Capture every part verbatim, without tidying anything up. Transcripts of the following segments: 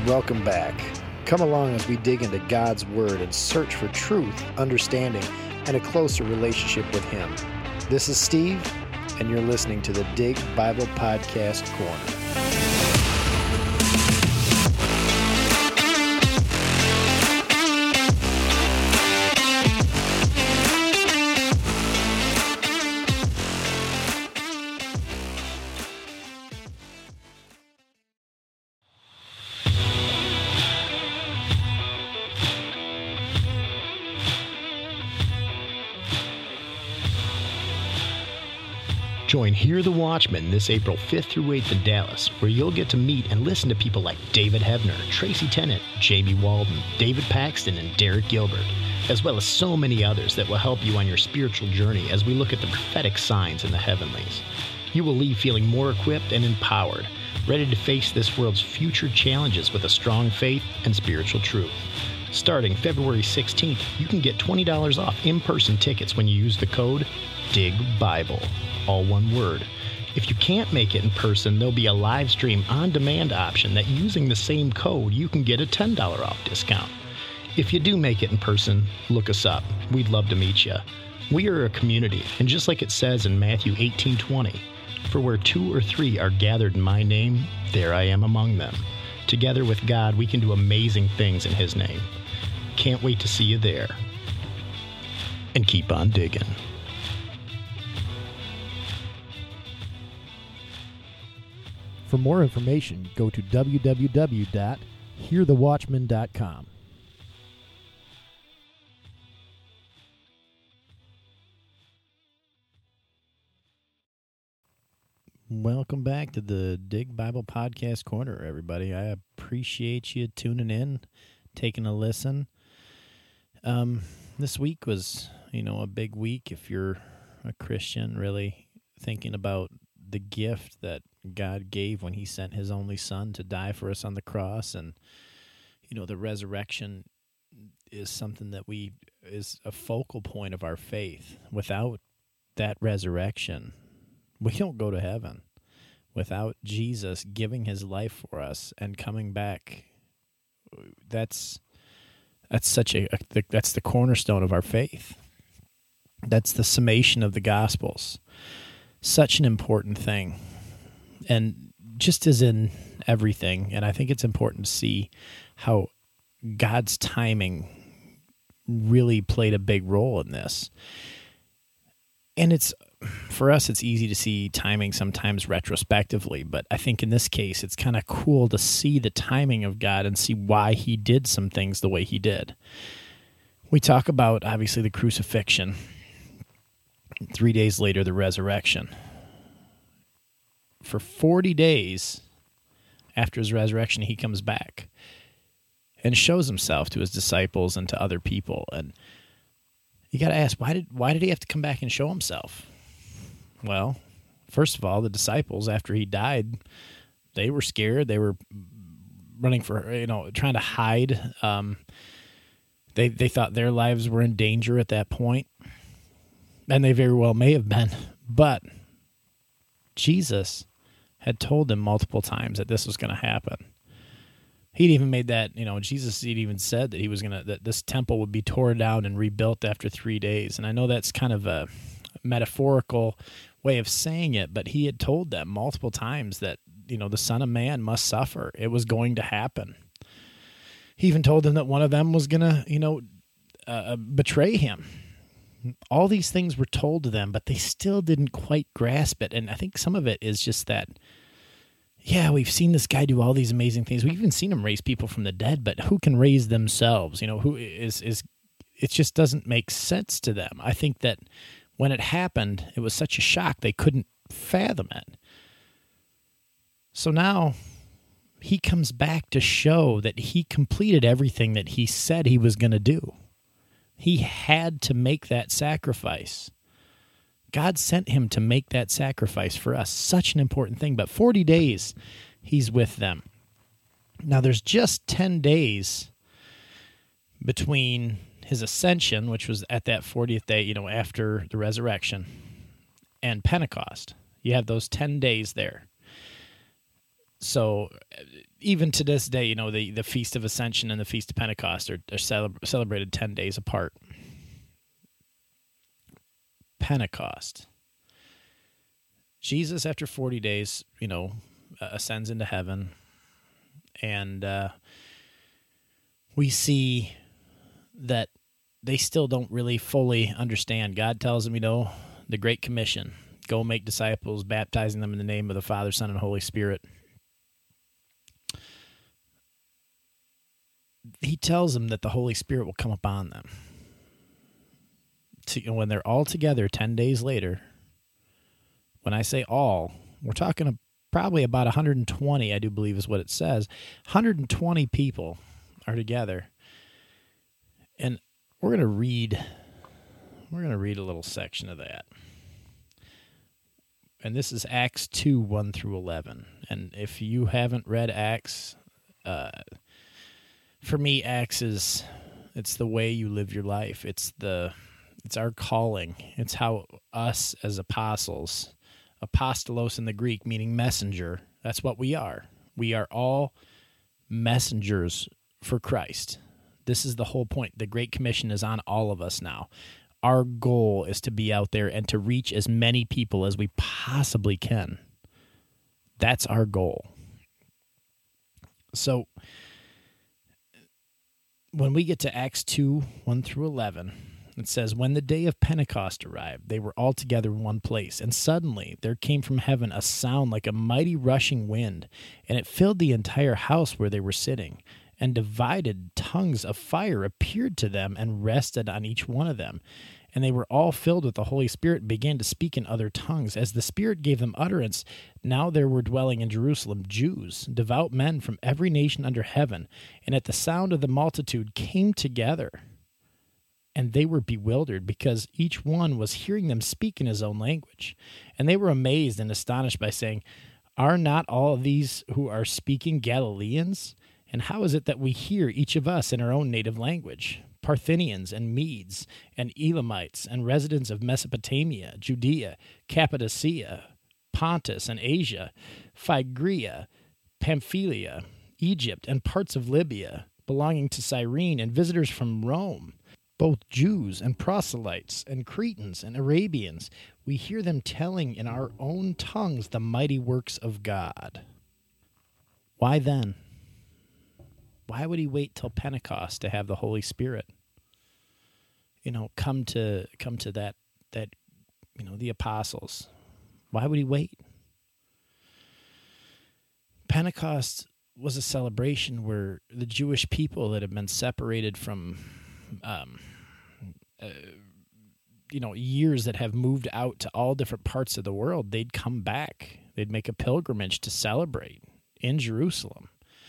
Welcome back. Come along as we dig into God's Word and search for truth, understanding, and a closer relationship with Him. This is Steve, and you're listening to the Dig Bible Podcast Corner. Join Hear the Watchman this April fifth through eighth in Dallas, where you'll get to meet and listen to people like David Hebner, Tracy Tennant, Jamie Walden, David Paxton, and Derek Gilbert, as well as so many others that will help you on your spiritual journey as we look at the prophetic signs in the heavenlies. You will leave feeling more equipped and empowered, ready to face this world's future challenges with a strong faith and spiritual truth. Starting February sixteenth, you can get twenty dollars off in-person tickets when you use the code DIGBIBLE. All one word. If you can't make it in person, there'll be a live stream on-demand option that using the same code, you can get a ten dollars off discount. If you do make it in person, look us up. We'd love to meet you. We are a community, and just like it says in Matthew eighteen twenty, for where two or three are gathered in my name, there I am among them. Together with God, we can do amazing things in His name. Can't wait to see you there. And keep on digging. For more information, go to w w w dot hear the watchman dot com. Welcome back to the Dig Bible Podcast Corner, everybody. I appreciate you tuning in, taking a listen. Um, this week was, you know, a big week if you're a Christian, really thinking about the gift that God gave when He sent His only Son to die for us on the cross. And, you know, the resurrection is something that we, is a focal point of our faith. Without that resurrection, we don't go to heaven. Without Jesus giving His life for us and coming back, that's, that's such a, that's the cornerstone of our faith. That's the summation of the Gospels. Such an important thing. And just as in everything, and I think it's important to see how God's timing really played a big role in this. And it's, for us, it's easy to see timing sometimes retrospectively, but I think in this case, it's kind of cool to see the timing of God and see why He did some things the way He did. We talk about, obviously, the crucifixion. Three days later, the resurrection. For forty days after His resurrection, He comes back and shows Himself to His disciples and to other people. And you got to ask, why did why did He have to come back and show Himself? Well, first of all, the disciples, after He died, they were scared. They were running for, you know, trying to hide. Um, they they thought their lives were in danger at that point. And they very well may have been, but Jesus had told them multiple times that this was going to happen. He'd even made that, you know, Jesus had even said that he was going to, that this temple would be torn down and rebuilt after three days. And I know that's kind of a metaphorical way of saying it, but He had told them multiple times that, you know, the Son of Man must suffer. It was going to happen. He even told them that one of them was going to, you know, uh, betray Him. All these things were told to them, but they still didn't quite grasp it. And I think some of it is just that, yeah, we've seen this guy do all these amazing things. We've even seen him raise people from the dead, but who can raise themselves? You know, who is, is, it just doesn't make sense to them. I think that when it happened, it was such a shock, they couldn't fathom it. So now He comes back to show that He completed everything that He said He was going to do. He had to make that sacrifice. God sent Him to make that sacrifice for us. Such an important thing. But forty days, He's with them. Now, there's just ten days between His ascension, which was at that fortieth day, you know, after the resurrection, and Pentecost. You have those ten days there. So even to this day, you know, the, the Feast of Ascension and the Feast of Pentecost are, are celeb- celebrated ten days apart. Pentecost. Jesus, after forty days, you know, uh, ascends into heaven, and uh, we see that they still don't really fully understand. God tells them, you know, the Great Commission, go make disciples, baptizing them in the name of the Father, Son, and Holy Spirit. He tells them that the Holy Spirit will come upon them. To, when they're all together ten days later, when I say all, we're talking probably about one hundred twenty, I do believe is what it says. one hundred twenty people are together. And we're going to read we're going to read a little section of that. And this is Acts two, one through eleven. And if you haven't read Acts, uh, for me, Acts is, it's the way you live your life. It's the, it's our calling. It's how us as apostles, apostolos in the Greek, meaning messenger, that's what we are. We are all messengers for Christ. This is the whole point. The Great Commission is on all of us now. Our goal is to be out there and to reach as many people as we possibly can. That's our goal. So when we get to Acts two, one through eleven, it says, when the day of Pentecost arrived, they were all together in one place, and suddenly there came from heaven a sound like a mighty rushing wind, and it filled the entire house where they were sitting. And divided tongues of fire appeared to them and rested on each one of them. And they were all filled with the Holy Spirit and began to speak in other tongues, as the Spirit gave them utterance. Now there were dwelling in Jerusalem Jews, devout men from every nation under heaven. And at the sound of the multitude came together. And they were bewildered, because each one was hearing them speak in his own language. And they were amazed and astonished by saying, are not all these who are speaking Galileans? And how is it that we hear each of us in our own native language? Parthians and Medes and Elamites and residents of Mesopotamia, Judea, Cappadocia, Pontus and Asia, Phrygia, Pamphylia, Egypt, and parts of Libya, belonging to Cyrene, and visitors from Rome, both Jews and proselytes and Cretans and Arabians. We hear them telling in our own tongues the mighty works of God. Why then? Why would he wait till Pentecost to have the Holy Spirit, you know, come to come to that that you know the apostles? Why would he wait? Pentecost was a celebration where the Jewish people that had been separated from, um, uh, you know, years that have moved out to all different parts of the world, they'd come back. They'd make a pilgrimage to celebrate in Jerusalem.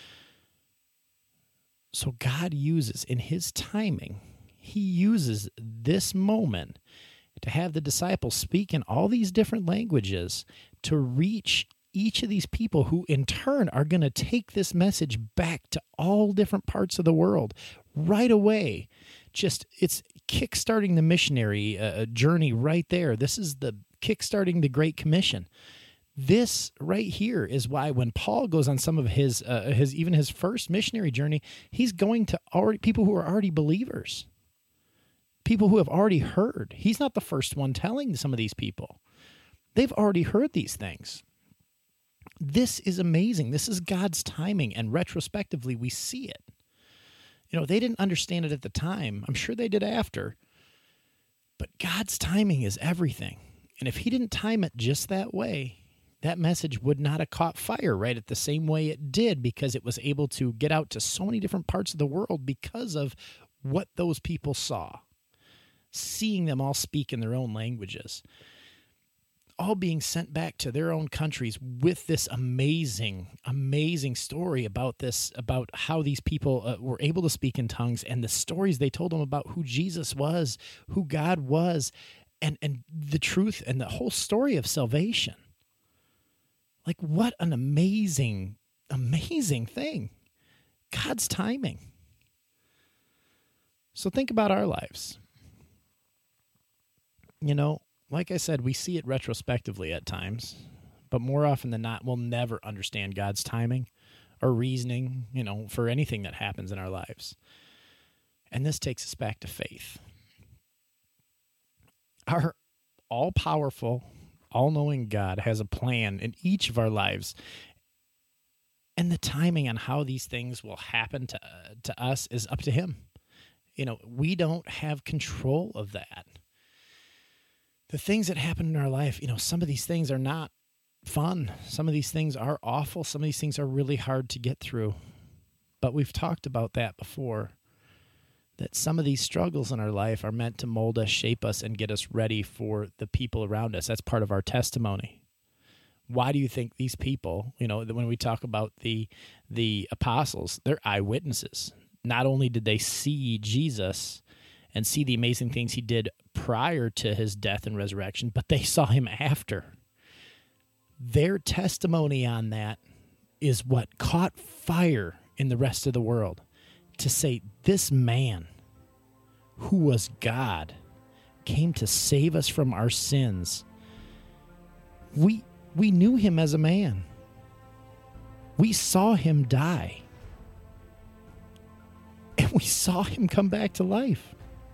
So God uses, in his timing, he uses this moment to have the disciples speak in all these different languages to reach each of these people who in turn are going to take this message back to all different parts of the world right away. Just, it's kickstarting the missionary uh, journey right there. This is the kickstarting the Great Commission. This right here is why when Paul goes on some of his, uh, his even his first missionary journey, he's going to already people who are already believers, people who have already heard. He's not the first one telling some of these people. They've already heard these things. This is amazing. This is God's timing, and retrospectively, we see it. You know, they didn't understand it at the time. I'm sure they did after. But God's timing is everything. And if he didn't time it just that way, that message would not have caught fire right at the same way it did, because it was able to get out to so many different parts of the world because of what those people saw, seeing them all speak in their own languages, all being sent back to their own countries with this amazing, amazing story about this, about how these people uh, were able to speak in tongues, and the stories they told them about who Jesus was, who God was, and, and the truth and the whole story of salvation. Like, what an amazing, amazing thing. God's timing. So think about our lives. You know, like I said, we see it retrospectively at times, But more often than not, we'll never understand God's timing or reasoning, you know, for anything that happens in our lives. And this takes us back to faith. Our all-powerful, all-knowing God has a plan in each of our lives. And the timing on how these things will happen to, uh, to us is up to him. You know, we don't have control of that. The things that happen in our life, you know, some of these things are not fun. Some of these things are awful. Some of these things are really hard to get through. But we've talked about that before, that some of these struggles in our life are meant to mold us, shape us, and get us ready for the people around us. That's part of our testimony. Why do you think these people, you know, when we talk about the the apostles, they're eyewitnesses. Not only did they see Jesus and see the amazing things he did prior to his death and resurrection, but they saw him after. Their testimony on that is what caught fire in the rest of the world, to say this man who was God came to save us from our sins. We we knew him as a man. We saw him die. And we saw him come back to life.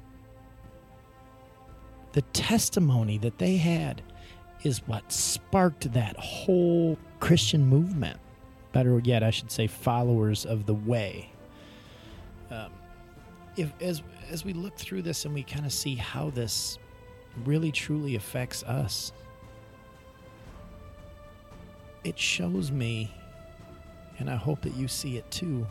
The testimony that they had is what sparked that whole Christian movement. Better yet, I should say followers of the way. Um, if as as we look through this and we kind of see how this really truly affects us, it shows me, and I hope that you see it too,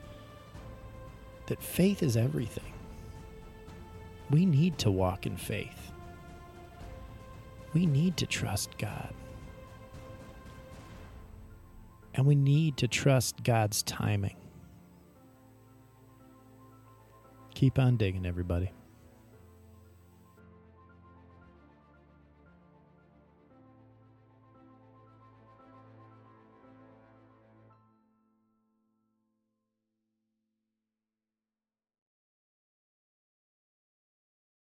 that faith is everything. We need to walk in faith. We need to trust God. And we need to trust God's timing. Keep on digging, everybody.